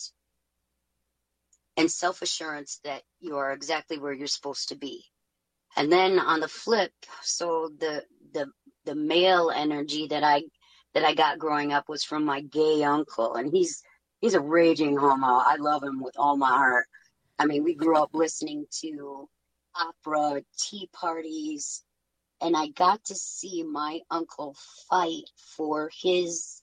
self-assurance that you are exactly where you're supposed to be. And then on the flip, so the male energy that I got growing up was from my gay uncle, and he's a raging homo. I love him with all my heart. I mean, we grew up listening to opera, tea parties, and I got to see my uncle fight for his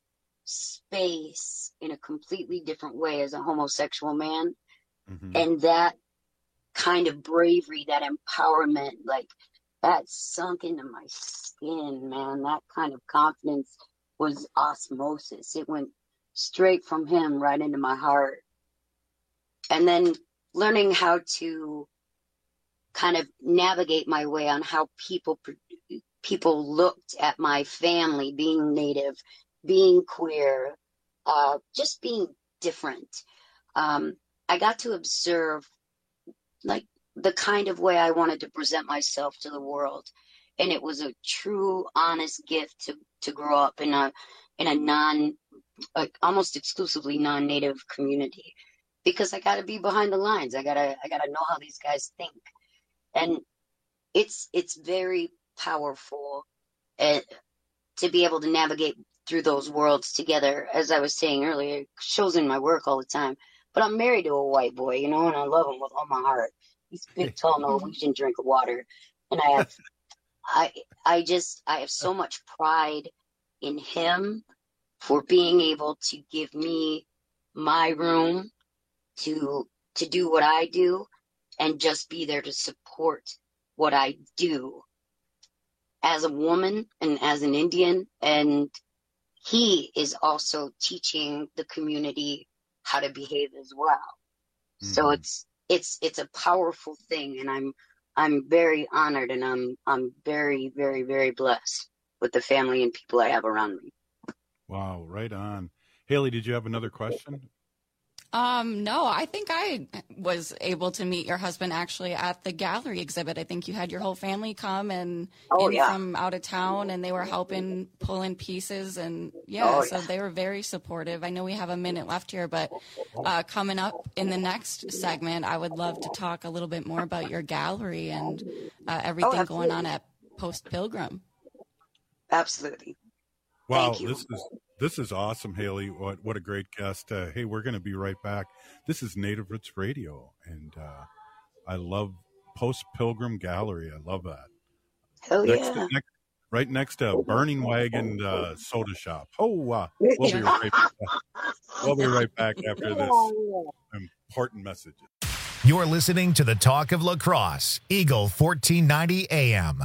space in a completely different way as a homosexual man. Mm-hmm. And that kind of bravery, that empowerment, like that sunk into my skin, man. That kind of confidence was osmosis. It went straight from him right into my heart. And then learning how to kind of navigate my way on how people looked at my family, being Native, being queer, just being different. I got to observe like the kind of way I wanted to present myself to the world. And it was a true, honest gift to grow up in a almost exclusively non-Native community, because I got to be behind the lines. I gotta know how these guys think. And it's very powerful to be able to navigate through those worlds together. As I was saying earlier, it shows in my work all the time. But I'm married to a white boy, and I love him with all my heart. He's a big, tall Norwegian drink of water. And I have so much pride in him for being able to give me my room to do what I do and just be there to support what I do as a woman and as an Indian. And he is also teaching the community how to behave as well. Mm-hmm. So it's a powerful thing, and I'm very honored, and I'm very, very, very blessed with the family and people I have around me. Wow, right on. Haley, did you have another question? No, I think I was able to meet your husband actually at the gallery exhibit. I think you had your whole family come from out of town, and they were helping pull in pieces, and so they were very supportive. I know we have a minute left here, but coming up in the next segment, I would love to talk a little bit more about your gallery and everything going on at Post Pilgrim. Absolutely. Wow, this is awesome, Haley. What a great guest. Hey, we're going to be right back. This is Native Roots Radio, and I love Post Pilgrim Gallery. I love that. Hell yeah. Right next to Burning Wagon Soda Shop. We'll be right back after this important message. You're listening to the Talk of La Crosse, Eagle 1490 AM.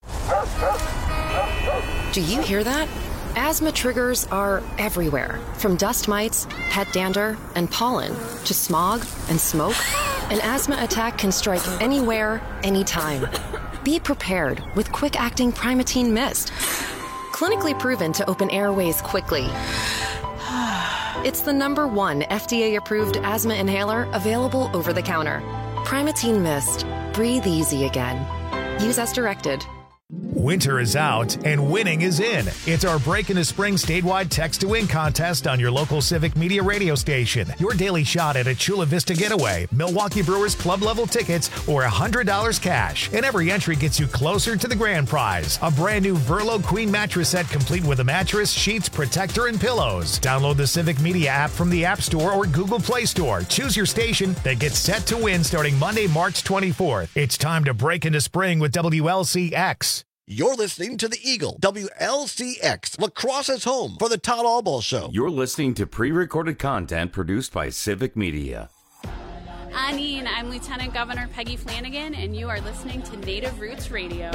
Do you hear that? Asthma triggers are everywhere, from dust mites, pet dander, and pollen, to smog and smoke. An asthma attack can strike anywhere, anytime. Be prepared with quick-acting Primatene Mist. Clinically proven to open airways quickly. It's the #1 FDA-approved asthma inhaler available over the counter. Primatene Mist. Breathe easy again. Use as directed. Winter is out and winning is in. It's our Break into Spring statewide text to win contest on your local Civic Media radio station. Your daily shot at a Chula Vista getaway, Milwaukee Brewers club level tickets, or $100 cash. And every entry gets you closer to the grand prize, a brand new Verlo Queen mattress set complete with a mattress, sheets, protector, and pillows. Download the Civic Media app from the App Store or Google Play Store. Choose your station that gets set to win starting Monday, March 24th. It's time to break into spring with WLCX. You're listening to the Eagle, WLCX, La Crosse's home for the Todd Albaugh Show. You're listening to pre-recorded content produced by Civic Media. Anine, I'm Lieutenant Governor Peggy Flanagan, and you are listening to Native Roots Radio.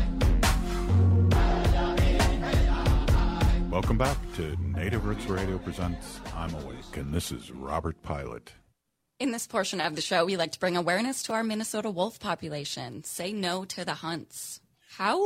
Welcome back to Native Roots Radio presents I'm Awake, and this is Robert Pilot. In this portion of the show, we like to bring awareness to our Minnesota wolf population. Say no to the hunts. How?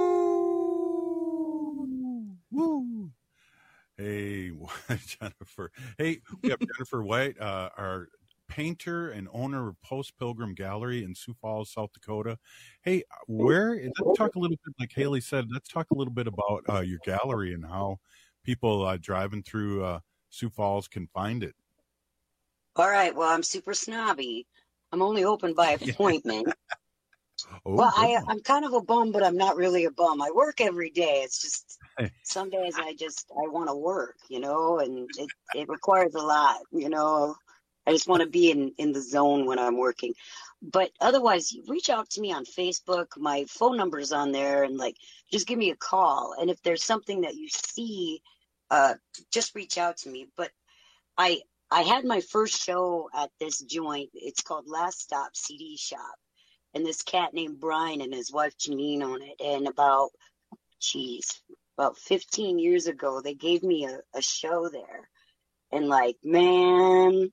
Woo. Hey, Jennifer. Hey, we have Jennifer White, our painter and owner of Post Pilgrim Gallery in Sioux Falls, South Dakota. Hey, let's talk a little bit, like Haley said, let's talk a little bit about your gallery and how people driving through Sioux Falls can find it. All right. Well, I'm super snobby. I'm only open by appointment. Well, I'm kind of a bum, but I'm not really a bum. I work every day. It's just some days I want to work, and it requires a lot, I just want to be in the zone when I'm working. But otherwise, you reach out to me on Facebook. My phone number is on there, and just give me a call. And if there's something that you see, just reach out to me. But I had my first show at this joint. It's called Last Stop CD Shop. And this cat named Brian and his wife Janine own it. And about, about 15 years ago. They gave me a show there. And like, man,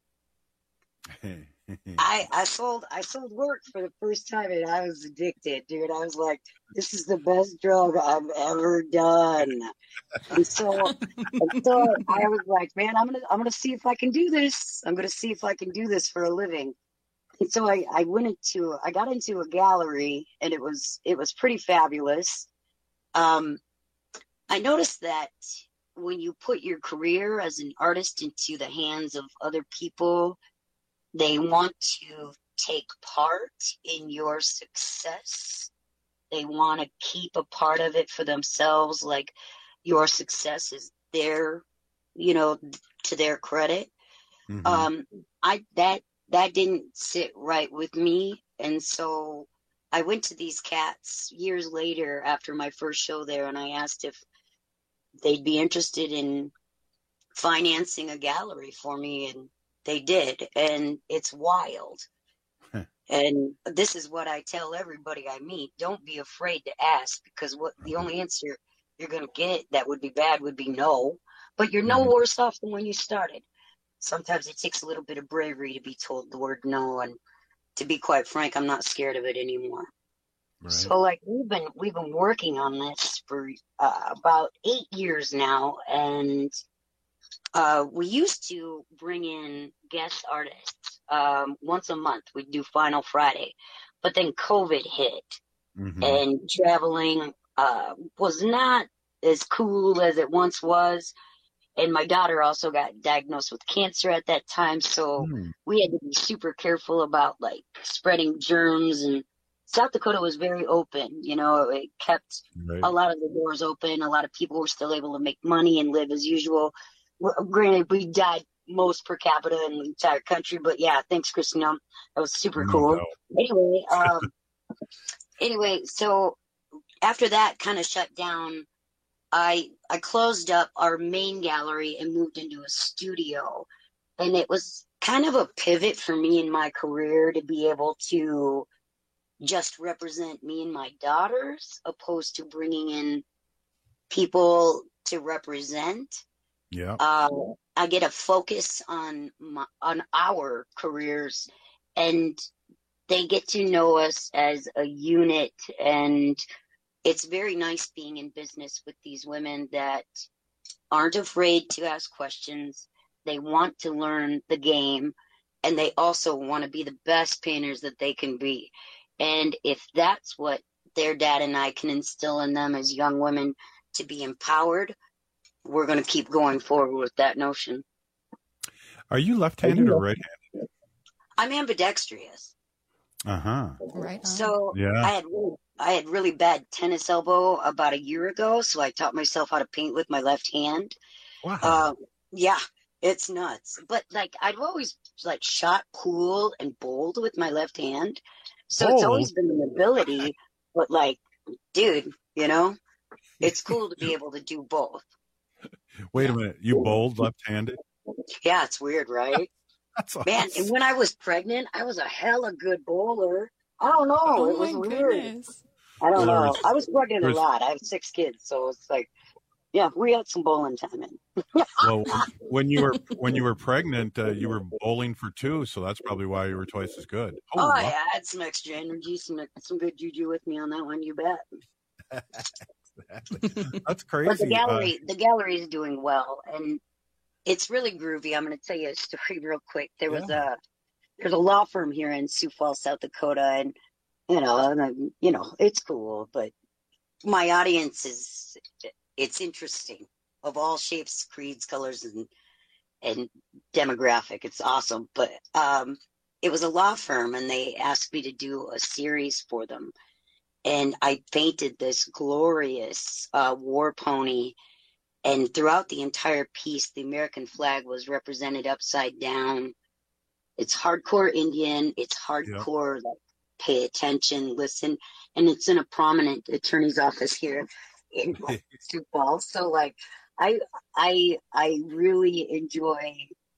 I sold work for the first time, and I was addicted, dude. I was like, this is the best drug I've ever done. And so I was like, man, I'm gonna see if I can do this. I'm gonna see if I can do this for a living. And so I got into a gallery, and it was pretty fabulous. I noticed that when you put your career as an artist into the hands of other people, they want to take part in your success. They want to keep a part of it for themselves. Like, your success is their, to their credit. Mm-hmm. That didn't sit right with me. And so I went to these cats years later after my first show there, and I asked if they'd be interested in financing a gallery for me, and they did. And it's wild. And this is what I tell everybody I meet: don't be afraid to ask, because the only answer you're going to get that would be bad would be no. But you're no worse off than when you started. Sometimes it takes a little bit of bravery to be told the word no, and to be quite frank, I'm not scared of it anymore. Right. So like we've been working on this for about 8 years now, and we used to bring in guest artists once a month. We'd do Final Friday, but then COVID hit, and traveling was not as cool as it once was. And my daughter also got diagnosed with cancer at that time, so we had to be super careful about like spreading germs. And South Dakota was very open, it kept a lot of the doors open. A lot of people were still able to make money and live as usual. Granted, we died most per capita in the entire country, but yeah, thanks, Christina. That was super cool. Anyway, so after that kind of shut down, I closed up our main gallery and moved into a studio. And it was kind of a pivot for me in my career to be able to just represent me and my daughters, opposed to bringing in people to represent. Yeah. I get a focus on our careers, and they get to know us as a unit. And it's very nice being in business with these women that aren't afraid to ask questions. They want to learn the game, and they also want to be the best painters that they can be. And if that's what their dad and I can instill in them as young women, to be empowered, we're going to keep going forward with that notion. Are you left-handed or right-handed? I'm ambidextrous. Right. So yeah. I had really bad tennis elbow about a year ago, so I taught myself how to paint with my left hand. Wow. Yeah, it's nuts. But like, I've always like shot cool and bold with my left hand, so it's always been an ability. But like, dude, it's cool to be able to do both. Wait a minute, you bowled left-handed? Yeah, it's weird, right? That's awesome. Man, and when I was pregnant, I was a hella good bowler. I don't know. It was weird. I don't know. I was pregnant a lot. I have 6 kids, so it's like, yeah, we had some bowling time in. Well, when you were pregnant, you were bowling for 2, so that's probably why you were twice as good. Yeah, I had some extra energy, some good juju with me on that one. You bet. Exactly. That's crazy. But the gallery is doing well, and it's really groovy. I'm going to tell you a story real quick. There's a law firm here in Sioux Falls, South Dakota, and it's cool, but my audience it's interesting, of all shapes, creeds, colors, and demographic. It's awesome. But it was a law firm, and they asked me to do a series for them. And I painted this glorious war pony. And throughout the entire piece, the American flag was represented upside down. It's hardcore Indian. It's hardcore, like, pay attention, listen. And it's in a prominent attorney's office here in Sioux Falls. So, like, I really enjoy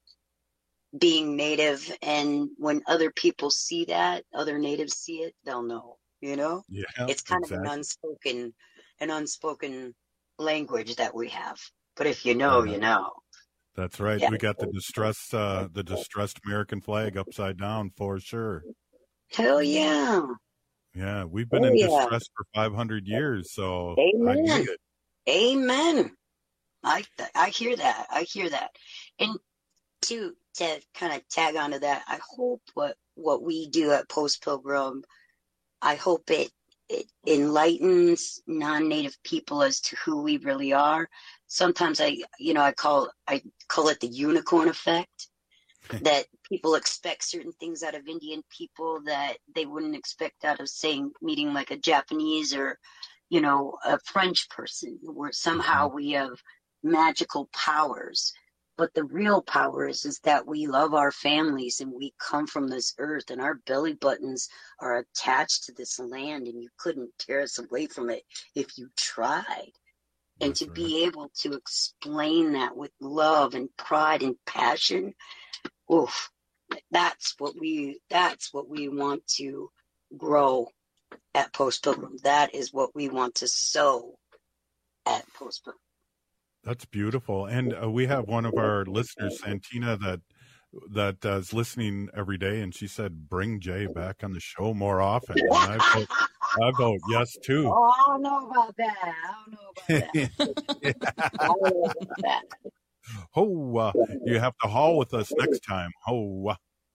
being Native. And when other people see that, other Natives see it, they'll know, Yeah, it's kind of an unspoken language that we have. But if you know, you know. That's right. Yeah. We got the distressed American flag upside down for sure. Hell yeah. Yeah, we've been in distress for 500 years, so Amen. I dig it. Amen. I hear that. I hear that. And to kind of tag onto that, I hope what we do at Post Pilgrim, I hope it enlightens non-native people as to who we really are. Sometimes I call it the unicorn effect, that people expect certain things out of Indian people that they wouldn't expect out of, say, meeting like a Japanese or, a French person, where somehow we have magical powers. But the real power is that we love our families and we come from this earth and our belly buttons are attached to this land and you couldn't tear us away from it if you tried. And to be able to explain that with love and pride and passion, oof, that's what we want to grow at Post Pilgrim. That is what we want to sow at Post Pilgrim. That's beautiful. And we have one of our listeners, Santina, that is listening every day, and she said, bring Jay back on the show more often. And I vote yes, too. Oh, I don't know about that. Oh, you have to haul with us next time. Oh.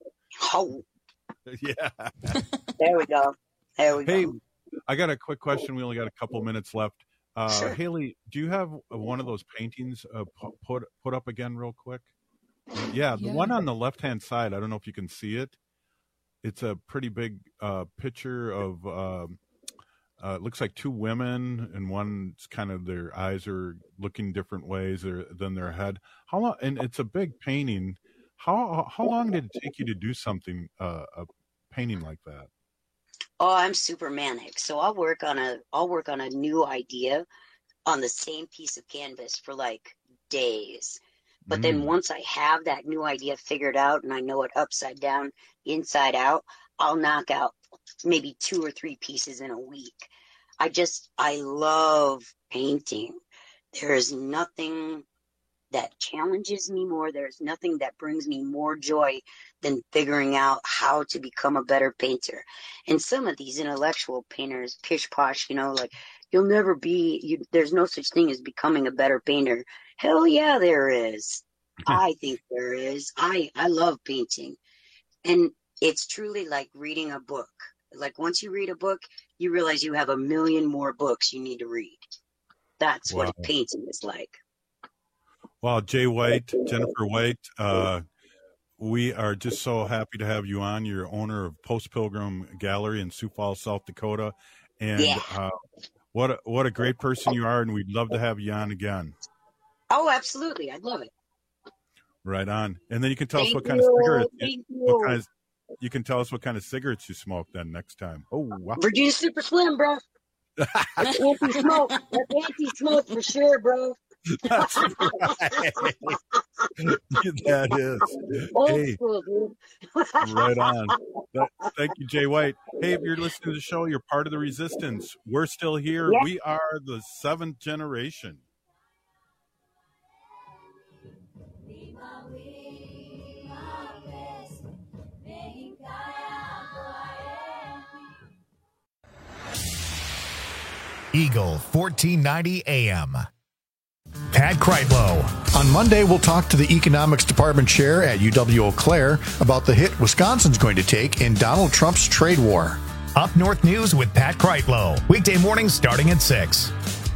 Yeah. There we go. Hey, I got a quick question. We only got a couple minutes left. Sure. Haley, do you have one of those paintings put up again real quick? Yeah, the one on the left-hand side, I don't know if you can see it. It's a pretty big picture of, it looks like two women, and one's kind of, their eyes are looking different ways than their head. How long? And it's a big painting. How long did it take you to do something, a painting like that? Oh, I'm super manic. So I'll work on a new idea on the same piece of canvas for like days. But then once I have that new idea figured out and I know it upside down, inside out, I'll knock out maybe 2 or 3 pieces in a week. I love painting. There is nothing that challenges me more. There's nothing that brings me more joy than figuring out how to become a better painter. And some of these intellectual painters, pish posh, like you'll never be, there's no such thing as becoming a better painter. Hell yeah, there is. I think there is. I love painting. And it's truly like reading a book. Like once you read a book, you realize you have a million more books you need to read. That's what painting is like. Well, Jay White, Jennifer White, we are just so happy to have you on. You're owner of Post Pilgrim Gallery in Sioux Falls, South Dakota. And what a great person you are, and we'd love to have you on again. Oh, absolutely. I'd love it. Right on. And then you can tell us what kind of cigarettes you can tell us what kind of cigarettes you smoke then next time. Oh, wow. Virginia Super Slim, bro. That's anti-smoke. That's anti-smoke for sure, bro. That's right. That is. Hey, right on. Thank you, Jay White. Hey, if you're listening to the show, you're part of the resistance. We're still here. Yeah. We are the 7th generation. Eagle 1490 AM. Pat Kreitlow. On Monday, we'll talk to the Economics Department Chair at UW-Eau Claire about the hit Wisconsin's going to take in Donald Trump's trade war. Up North News with Pat Kreitlow. Weekday mornings starting at 6.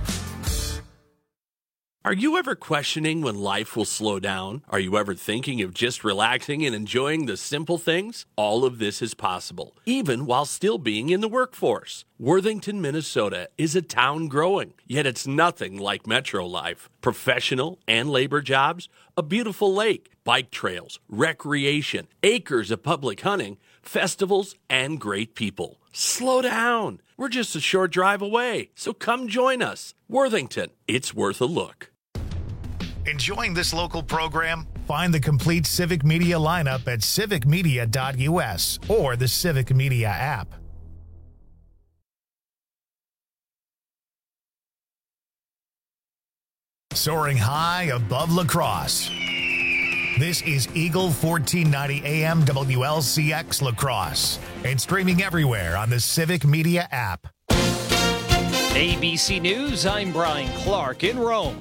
Are you ever questioning when life will slow down? Are you ever thinking of just relaxing and enjoying the simple things? All of this is possible, even while still being in the workforce. Worthington, Minnesota is a town growing, yet it's nothing like metro life. Professional and labor jobs, a beautiful lake, bike trails, recreation, acres of public hunting, festivals, and great people. Slow down. We're just a short drive away, so come join us. Worthington, it's worth a look. Enjoying this local program? Find the complete Civic Media lineup at civicmedia.us or the Civic Media app. soaring high above La Crosse. This is Eagle 1490 AM WLCX La Crosse and streaming everywhere on the Civic Media app. ABC News, I'm Brian Clark in Rome.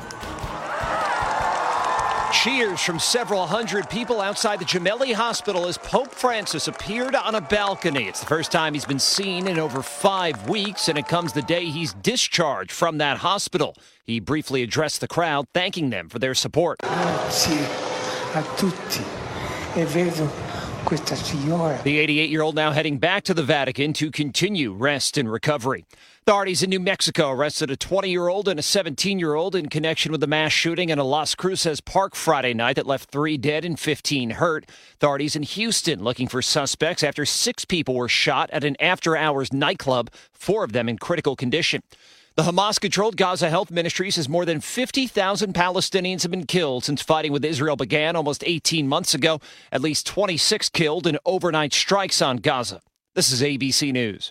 Cheers from several hundred people outside the Gemelli Hospital as Pope Francis appeared on a balcony. It's the first time he's been seen in over 5 weeks, and it comes the day he's discharged from that hospital. He briefly addressed the crowd, thanking them for their support. Grazie a tutti. E vedo questa signora. The 88-year-old now heading back to the Vatican to continue rest and recovery. Authorities in New Mexico arrested a 20-year-old and a 17-year-old in connection with the mass shooting in a Las Cruces park Friday night that left 3 dead and 15 hurt. Authorities in Houston looking for suspects after 6 people were shot at an after-hours nightclub, 4 of them in critical condition. The Hamas-controlled Gaza Health Ministry says more than 50,000 Palestinians have been killed since fighting with Israel began almost 18 months ago. At least 26 killed in overnight strikes on Gaza. This is ABC News.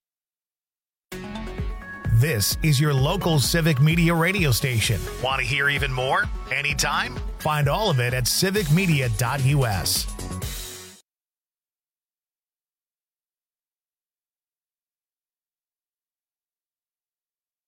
This is your local Civic Media radio station. Want to hear even more? Anytime? Find all of it at civicmedia.us.